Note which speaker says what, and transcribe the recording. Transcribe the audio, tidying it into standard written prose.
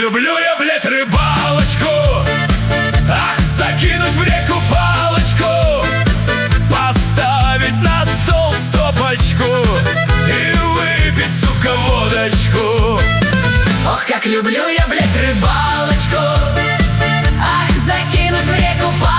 Speaker 1: люблю я, блядь, рыбалочку. Ах, закинуть в реку палочку, поставить на стол стопочку и выпить, сука, водочку.
Speaker 2: Ох, как люблю я, блядь, рыбалочку. Ах, закинуть в реку палочку,